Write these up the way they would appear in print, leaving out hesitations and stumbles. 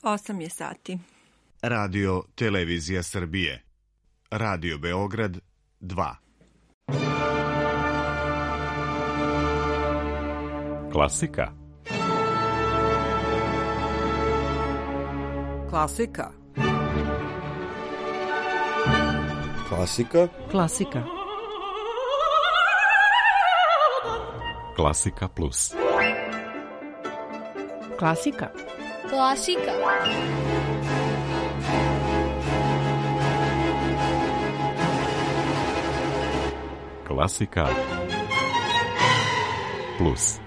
8 je sati. Radio Televizija Srbije. Radio Beograd 2. Klasika. Klasika. Klasika. Klasika. Klasika Plus. Klasika. Klasika. Klasika Plus.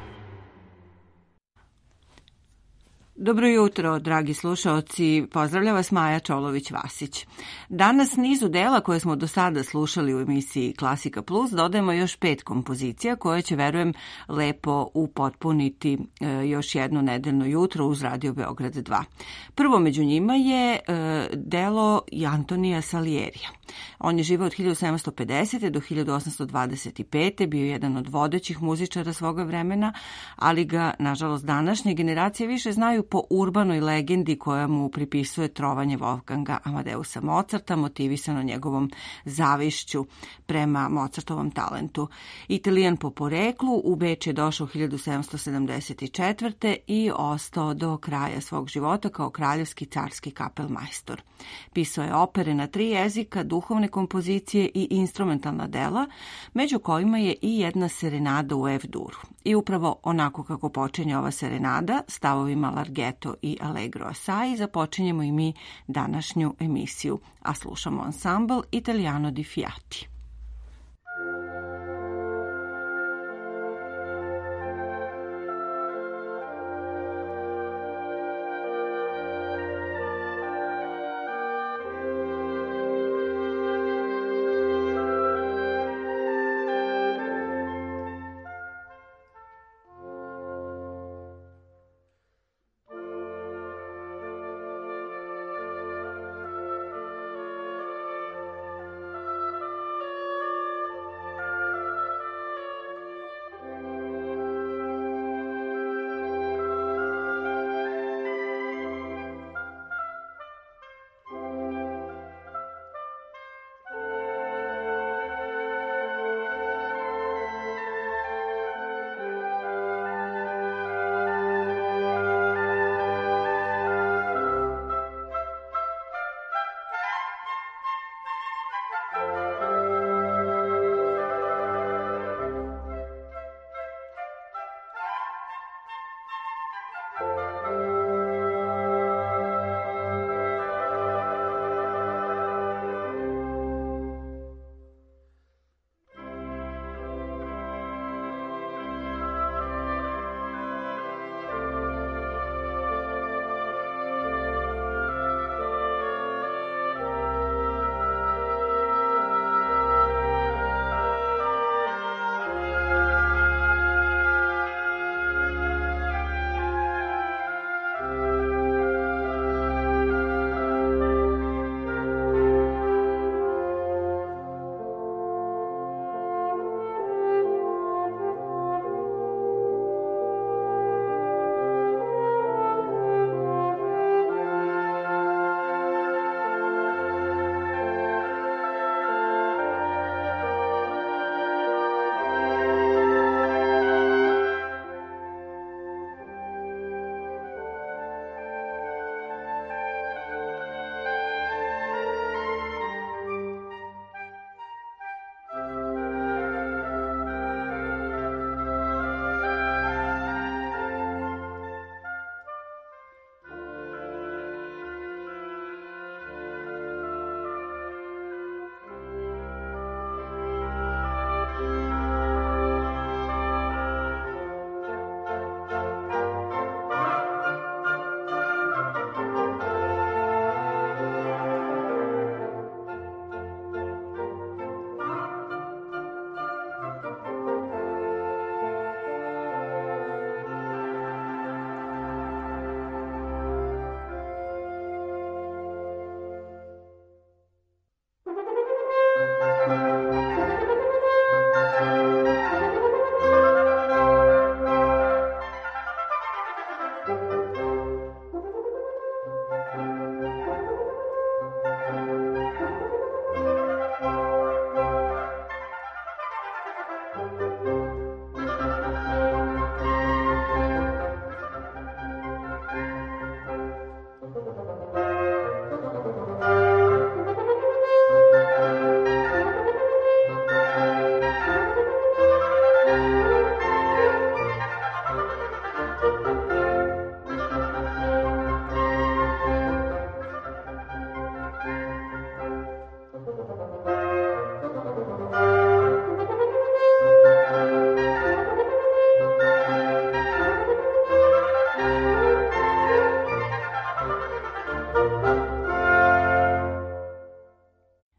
Dobro jutro, dragi slušaoci, pozdravlja vas Maja Čolović-Vasić. Danas nizu dela koje smo do sada slušali u emisiji Klasika Plus dodajemo još 5 kompozicija koje će, verujem, lepo upotpuniti još jedno nedeljno jutro uz Radio Beograd 2. Prvo među njima je delo Antonija Salierija. On je živeo od 1750. do 1825. bio jedan od vodećih muzičara svoga vremena, ali ga, nažalost, današnje generacije više znaju po urbanoj legendi koja mu pripisuje trovanje Wolfganga Amadeusa Mozarta, motivisano njegovom zavišću prema Mozartovom talentu. Italijan po poreklu, u Beč je došao 1774. i ostao do kraja svog života kao kraljevski carski kapelmajstor. Pisao je opere na 3 jezika, duhovne kompozicije i instrumentalna dela, među kojima je i jedna serenada u F-duru. I upravo onako kako počinje ova serenada, stavovima Larghetto i Allegro assai, započinjemo i mi današnju emisiju, a slušamo ansambl Italiano di Fiati.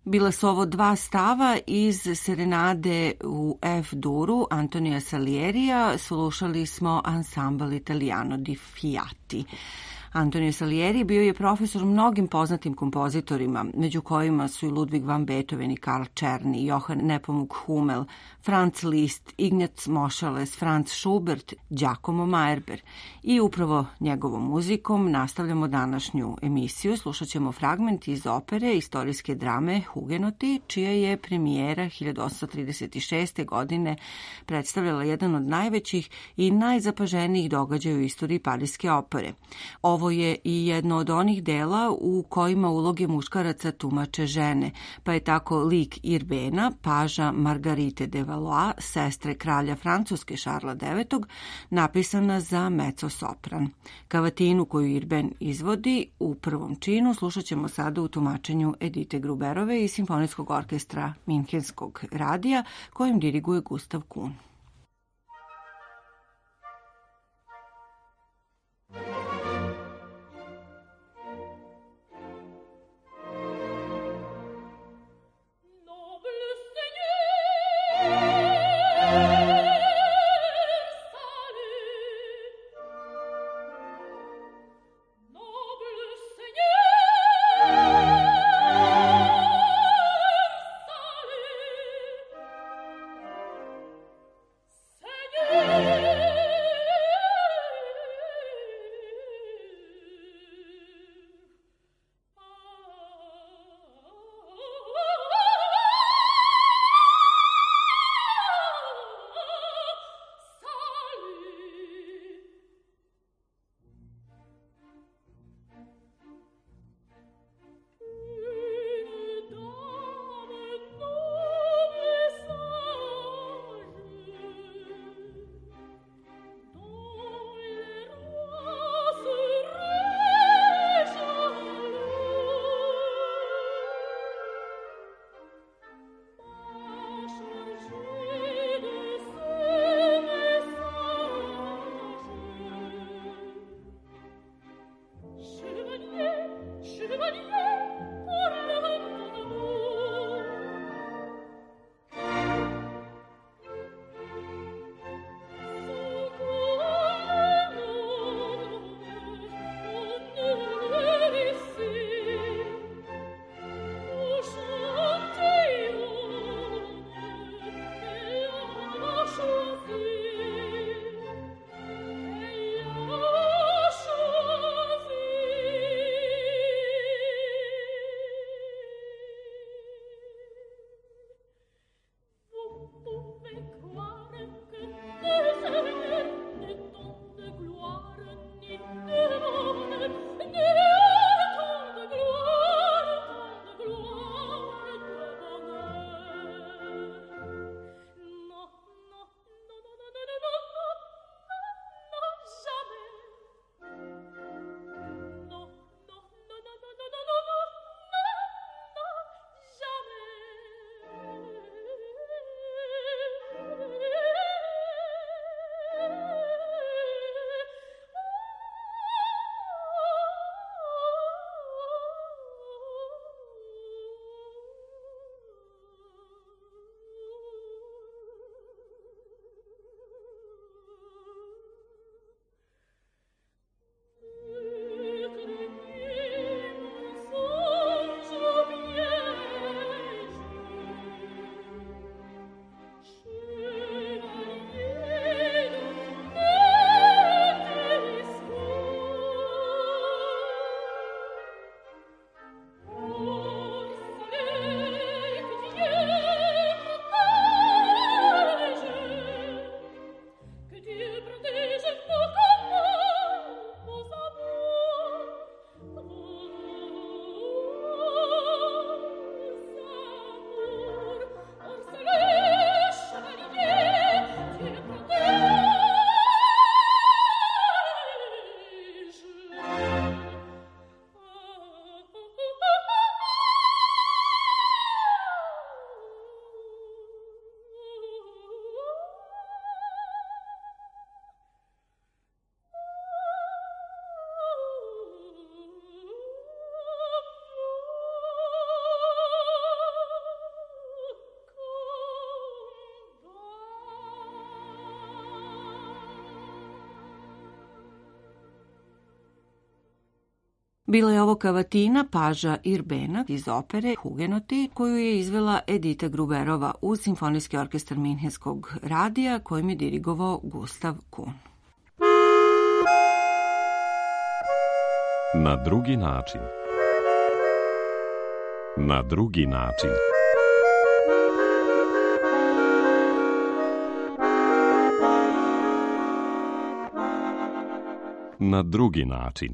Bila su ovo dva stava iz serenade u F-duru Antonija Salierija. Slušali smo ansambl Italiano di Fiati. Antonio Salieri bio je profesor mnogim poznatim kompozitorima, među kojima su i Ludwig van Beethoven i Karl Czerny, Johann Nepomuk Hummel, Franz Liszt, Ignaz Moscheles, Franz Schubert, Giacomo Meyerbeer. I upravo njegovom muzikom nastavljamo današnju emisiju. Slušat ćemo fragment iz opere istorijske drame Hugenoti, čija je premijera 1836. godine predstavljala jedan od najvećih i najzapaženijih događaja u istoriji Pariske opere. Ovo je i jedno od onih dela u kojima uloge muškaraca tumače žene, pa je tako lik Irbena, paža Margarite de Valois, sestre kralja Francuske Šarla IX, napisana za mezzo-sopran. Kavatinu koju Irben izvodi u prvom činu slušat ćemo sada u tumačenju Edite Gruberove i Simfonijskog orkestra Minhenskog radija, kojim diriguje Gustav Kuhn. Bila je ovo kavatina Paža Irbena iz opere Hugenoti, koju je izvela Edita Gruberova uz Simfonijski orkestar Minhenskog radija, kojim je dirigovao Gustav Kuhn. Na drugi način. Na drugi način. Na drugi način.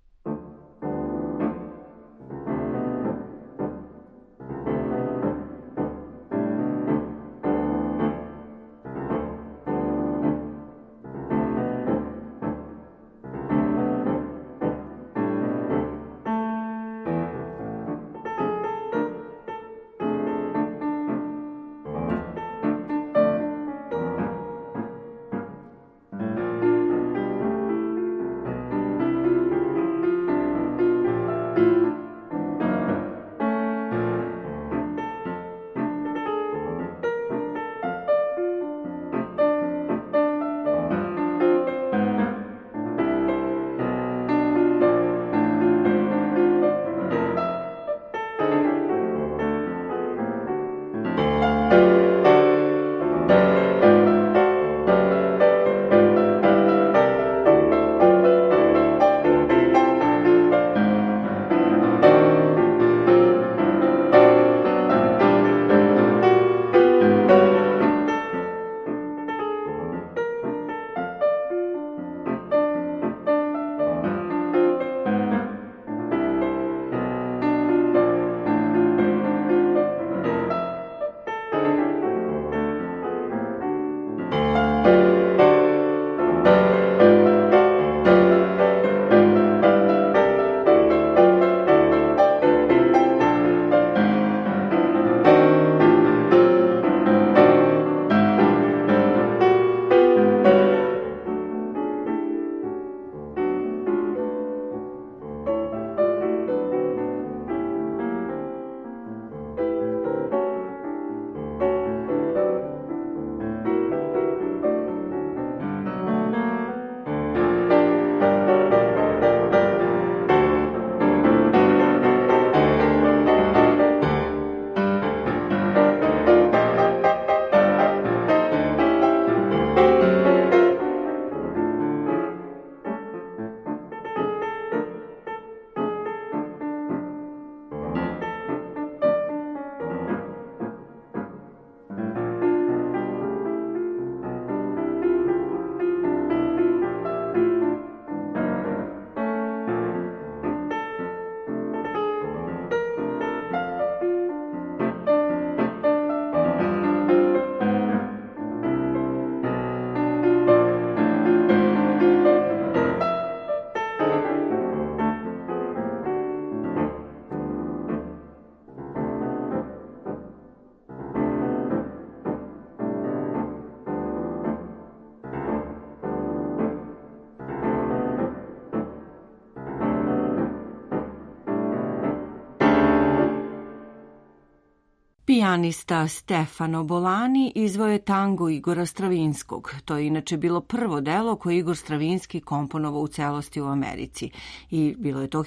Pijanista Stefano Bolani izveo je tango Igora Stravinskog. To je inače bilo prvo delo koje Igor Stravinski komponovao u celosti u Americi i bilo je to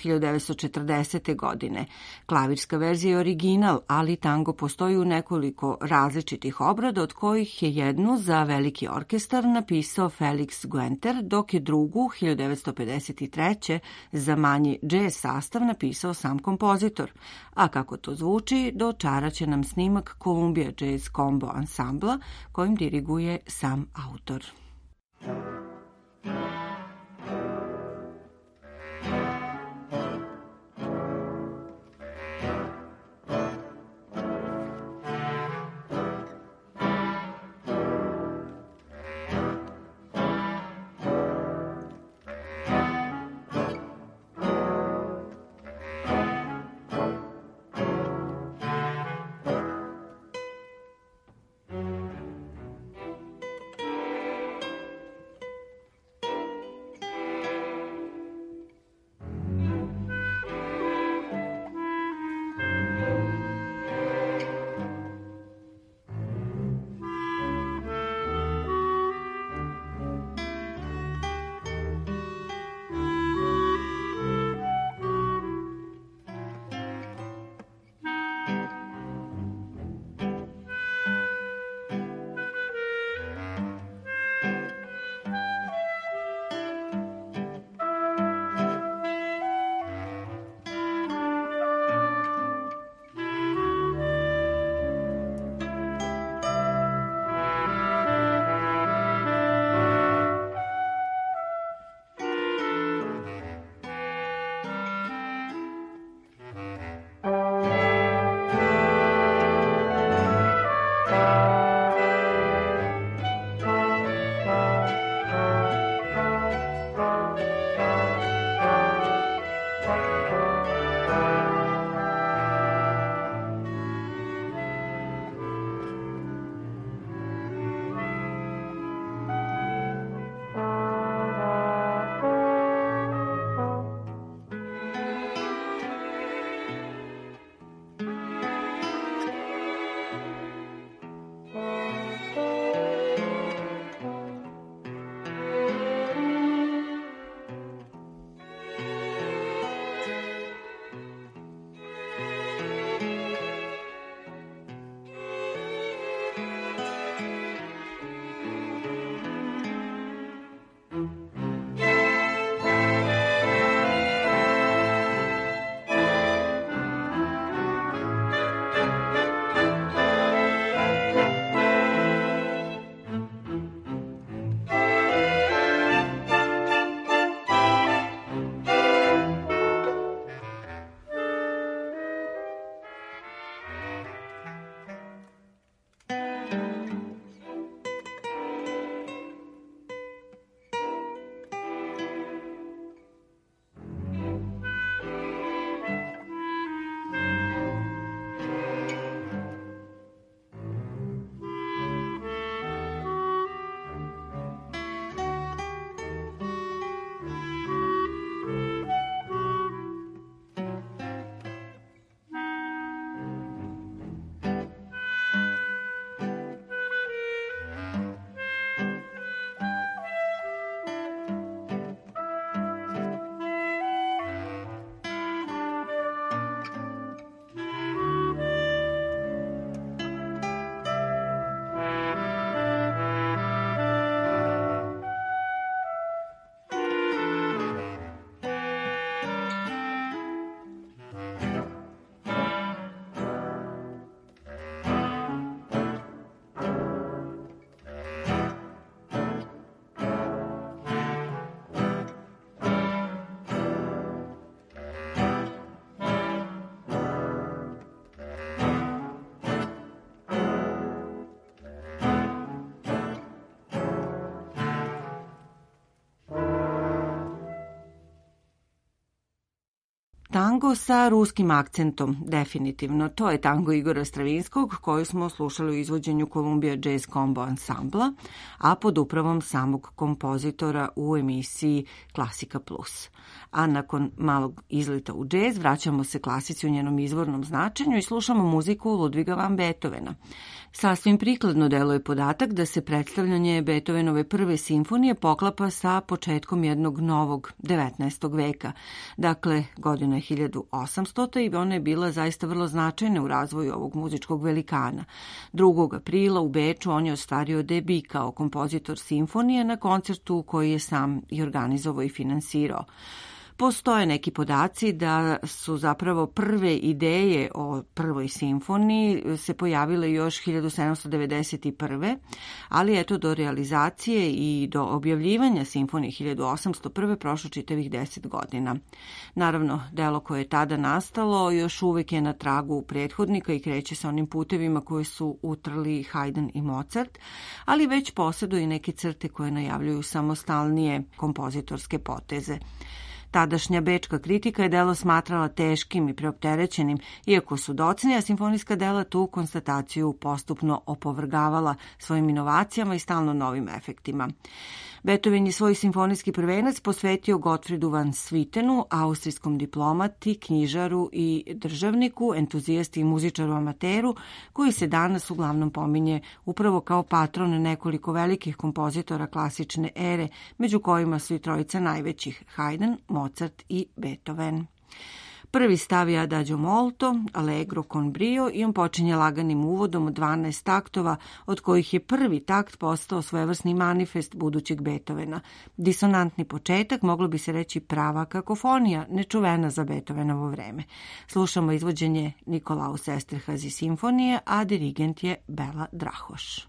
1940. godine. Klavirska verzija je original, ali tango postoji u nekoliko različitih obrada, od kojih je jednu za veliki orkestar napisao Felix Guenter, dok je drugu, 1953. za manji džez sastav napisao sam kompozitor. A kako to zvuči, dočarat će nam snimak Columbia Jazz Combo ansambla kojim diriguje sam autor. Tango sa ruskim akcentom, definitivno. To je tango Igora Stravinskog, koju smo slušali u izvođenju Columbia Jazz Combo Ansambla, a pod upravom samog kompozitora u emisiji Klasika Plus. A nakon malog izleta u džez vraćamo se klasici u njenom izvornom značenju i slušamo muziku Ludviga van Beethovena. Sasvim prikladno deluje podatak da se predstavljanje Beethovenove prve simfonije poklapa sa početkom jednog novog 19. veka. Dakle, godina je 1800. i ona je bila zaista vrlo značajna u razvoju ovog muzičkog velikana. 2. aprila u Beču on je ostvario debi kao kompozitor simfonije na koncertu koji je sam i organizovao i finansirao. Postoje neki podaci da su zapravo prve ideje o prvoj simfoniji se pojavile još 1791. ali eto do realizacije i do objavljivanja simfonije 1801. prošlo čitavih 10 godina. Naravno, delo koje je tada nastalo još uvek je na tragu prethodnika i kreće se onim putevima koje su utrli Haydn i Mozart, ali već posjeduje i neke crte koje najavljuju samostalnije kompozitorske poteze. Tadašnja bečka kritika je delo smatrala teškim i preopterećenim, iako su docnija simfonijska dela tu konstataciju postupno opovrgavala svojim inovacijama i stalno novim efektima. Beethoven je svoj simfonijski prvenac posvetio Gottfriedu van Swietenu, austrijskom diplomati, knjižaru i državniku, entuzijasti i muzičaru amateru, koji se danas uglavnom pominje upravo kao patron nekoliko velikih kompozitora klasične ere, među kojima su i trojica najvećih, Haydn, Mozart i Beethoven. Prvi stav je Adagio molto, Allegro con brio i on počinje laganim uvodom od 12 taktova, od kojih je prvi takt postao svojevrsni manifest budućeg Beethovena. Disonantni početak, moglo bi se reći prava kakofonija, nečuvena za Beethovenovo vreme. Slušamo izvođenje Nikolaus Esterhazy simfonije, a dirigent je Bela Drahoš.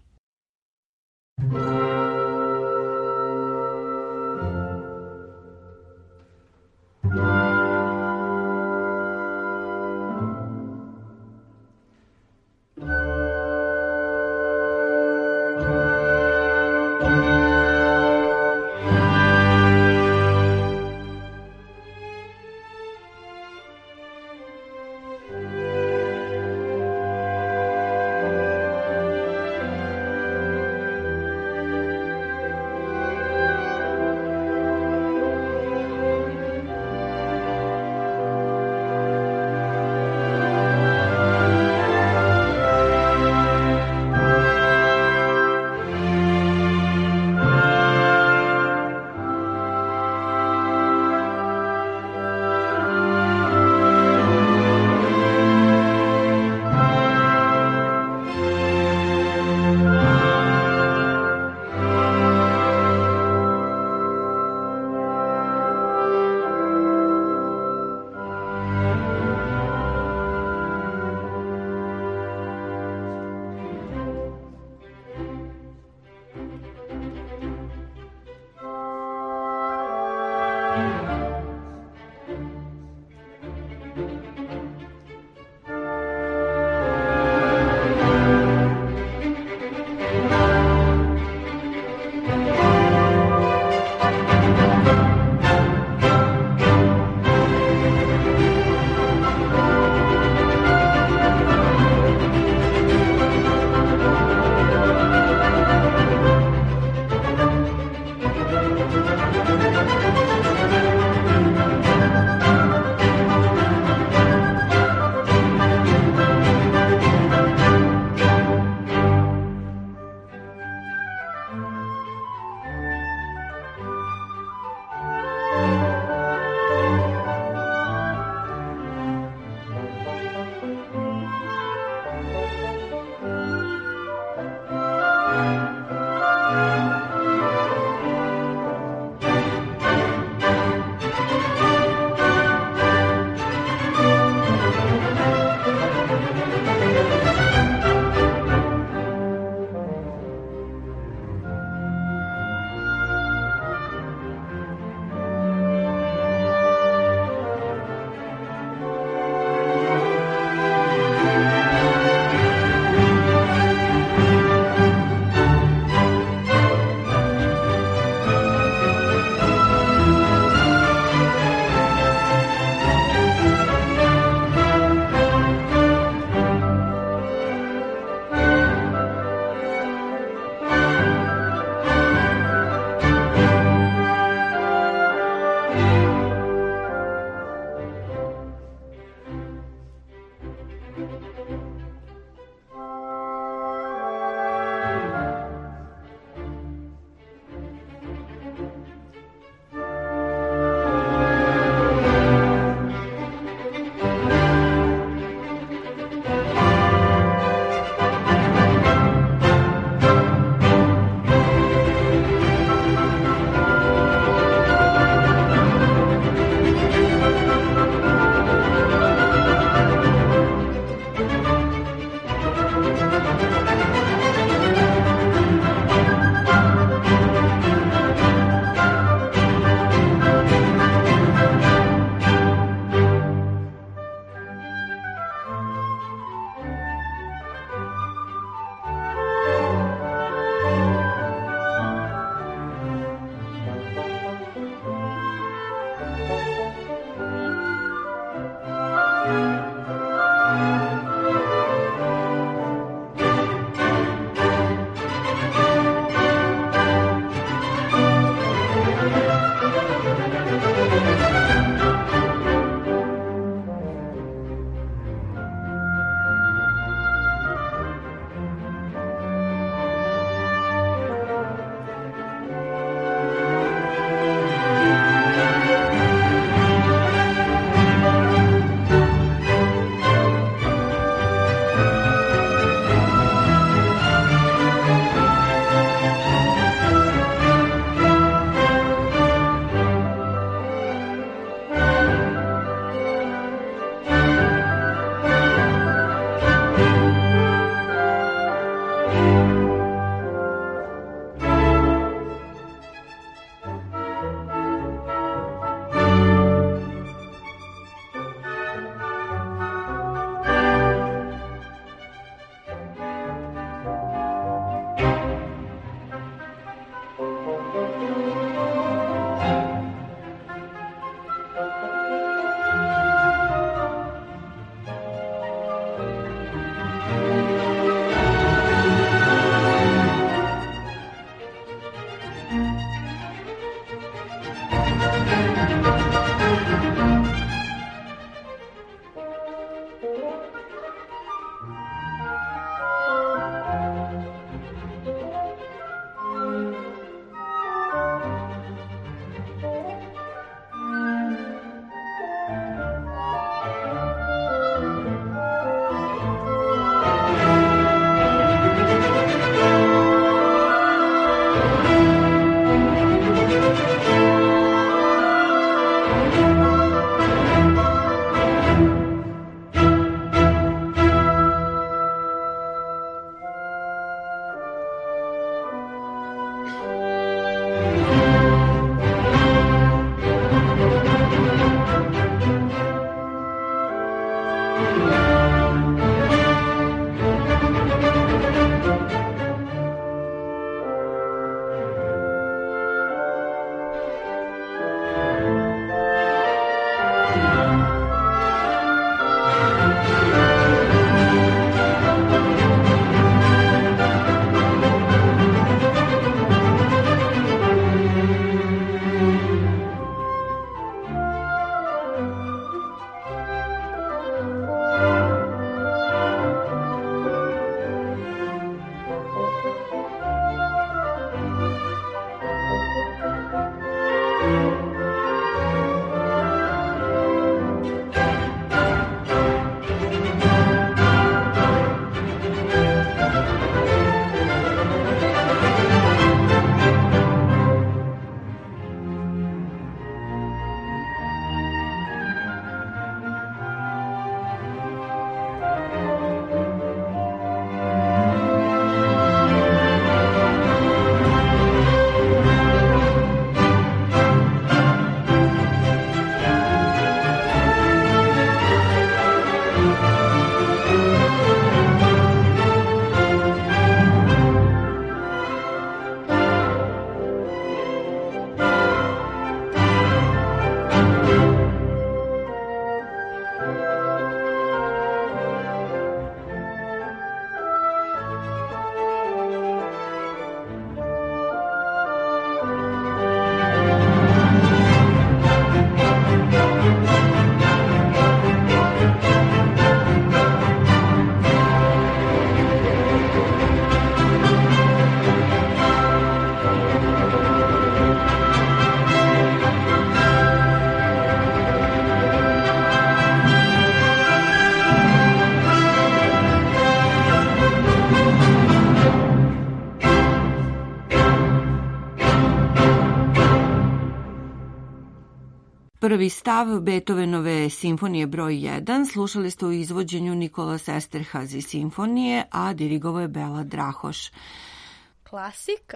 Prvi stav Beethovenove simfonije broj 1 slušali ste u izvođenju Nikolas Esterhazy simfonije, a dirigovao je Bela Drahoš. Klasika.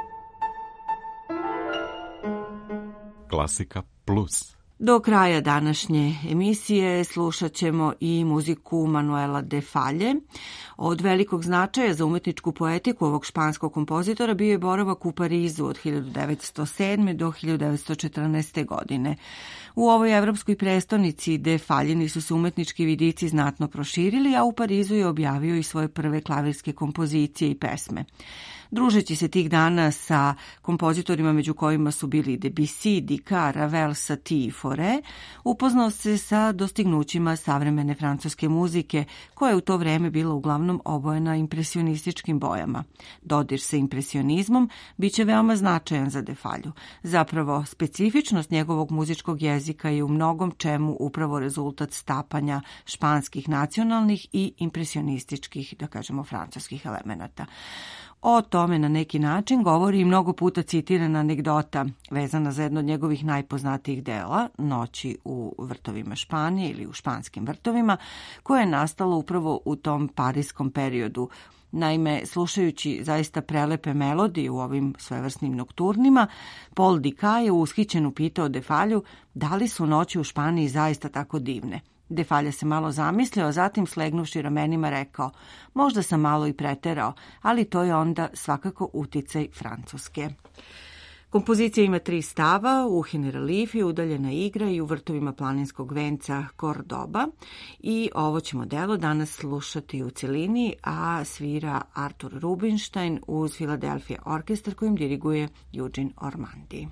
Klasika plus. Do kraja današnje emisije slušat ćemo i muziku Manuela de Falle. Od velikog značaja za umetničku poetiku ovog španskog kompozitora bio je boravak u Parizu od 1907. do 1914. godine. U ovoj evropskoj prestonici de Faljini su se umetnički vidici znatno proširili, a u Parizu je objavio i svoje prve klavirske kompozicije i pesme. Družeći se tih dana sa kompozitorima među kojima su bili Debussy, Dicard, Ravel, Satie i Fauré, upoznao se sa dostignućima savremene francuske muzike, koja je u to vreme bila uglavnom obojena impresionističkim bojama. Dodir sa impresionizmom biće veoma značajan za de Fallu. Zapravo, specifičnost njegovog muzičkog jezika je u mnogom čemu upravo rezultat stapanja španskih nacionalnih i impresionističkih, da kažemo, francuskih elemenata. O tome na neki način govori i mnogo puta citirana anegdota vezana za jedno od njegovih najpoznatijih dela, Noći u vrtovima Španije ili u španskim vrtovima, koje je nastalo upravo u tom parijskom periodu. Naime, slušajući zaista prelepe melodije u ovim svevrsnim nokturnima, Paul Dicard je ushićen upitao de Fallu da li su noći u Španiji zaista tako divne. De Falja se malo zamislio, a zatim slegnuvši ramenima rekao: možda sam malo i preterao, ali to je onda svakako uticaj Francuske. Kompozicija ima 3 stava, u Generalifi, udaljena igra i u vrtovima planinskog venca Cordoba. I ovo ćemo delo danas slušati u celini, a svira Artur Rubinstein uz Philadelphia Orkestar kojim diriguje Eugene Ormandy.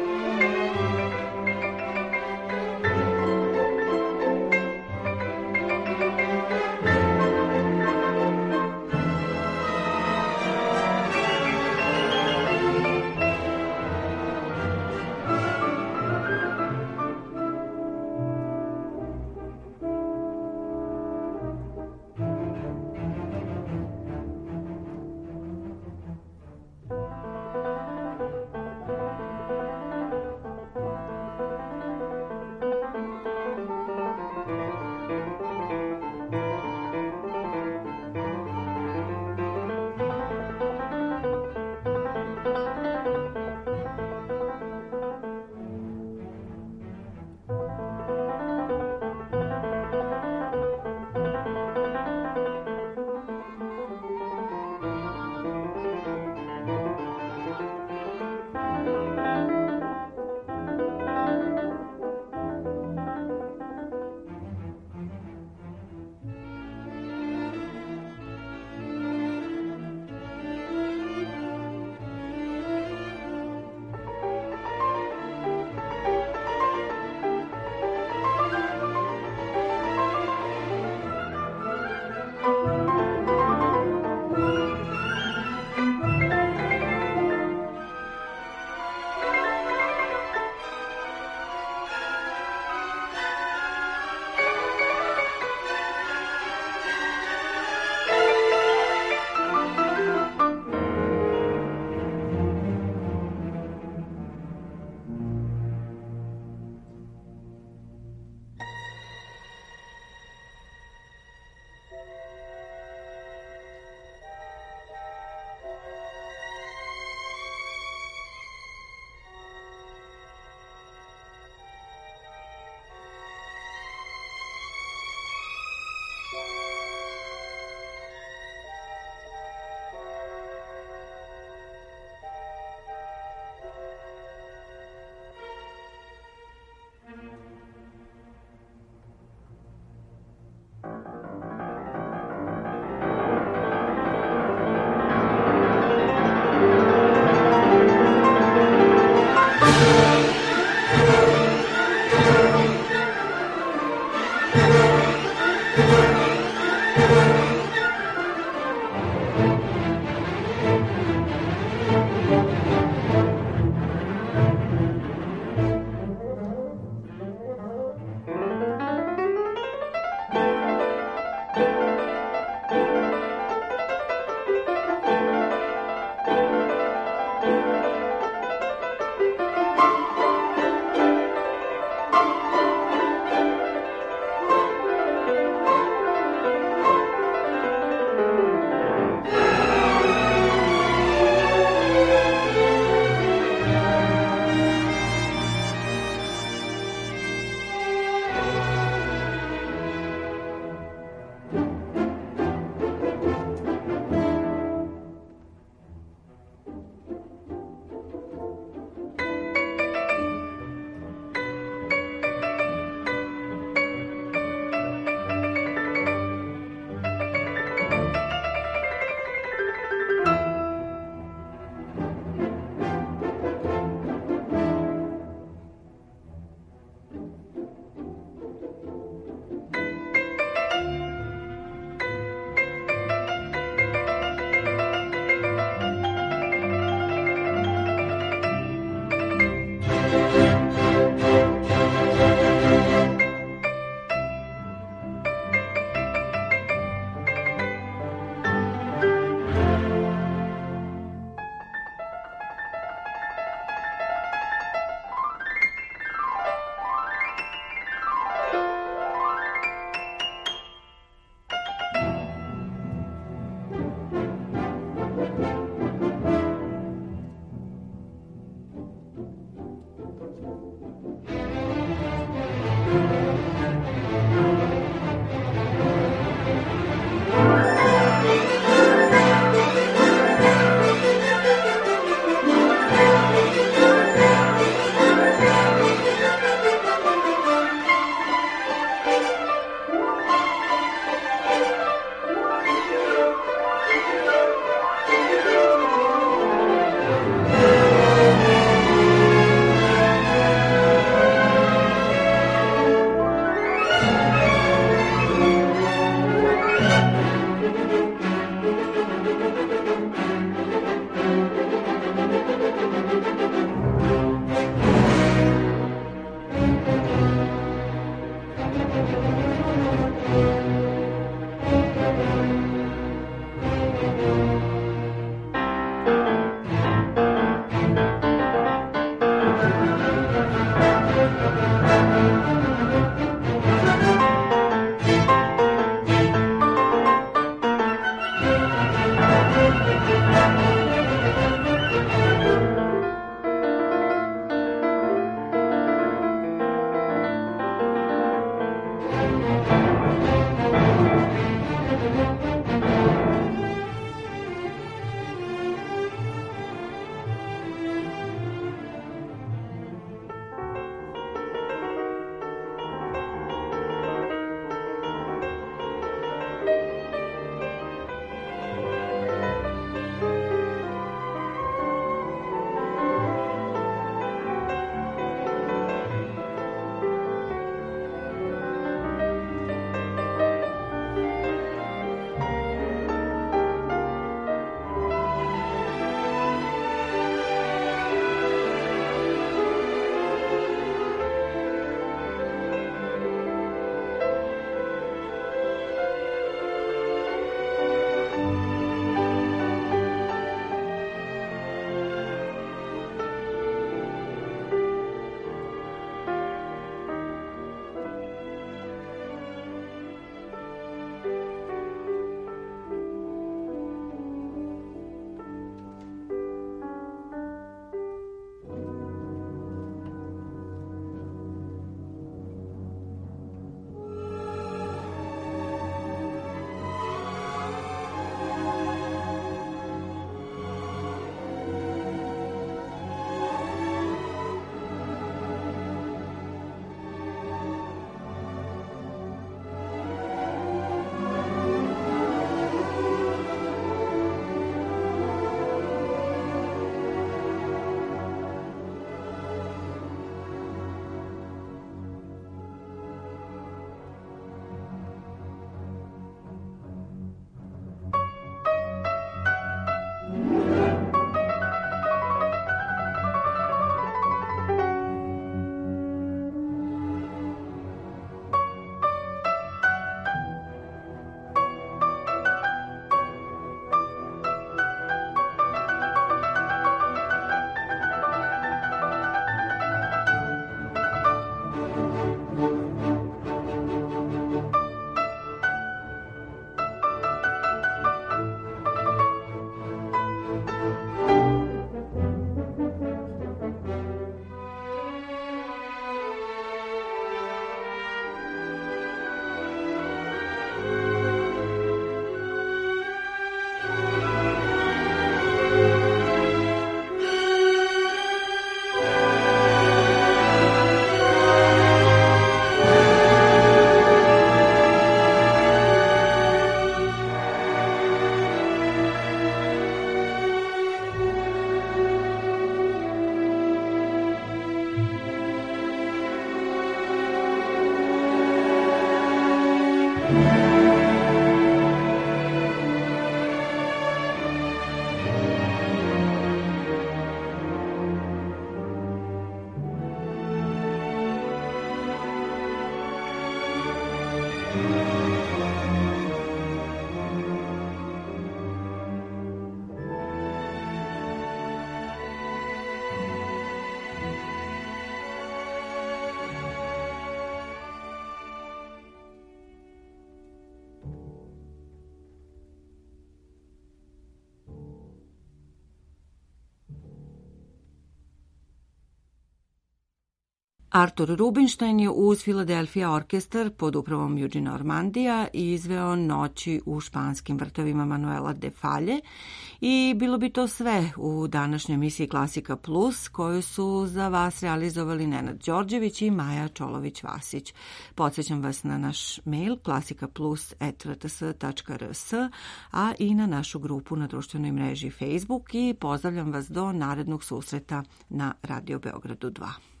Artur Rubinstein je uz Philadelphia orkestar pod upravom Eugene Ormandija izveo Noći u španskim vrtovima Manuela de Falle i bilo bi to sve u današnjoj emisiji Klasika Plus koju su za vas realizovali Nenad Đorđević i Maja Čolović-Vasić. Podsjećam vas na naš mail klasikaplus@rts.rs, a i na našu grupu na društvenoj mreži Facebook i pozdravljam vas do narednog susreta na Radio Beogradu 2.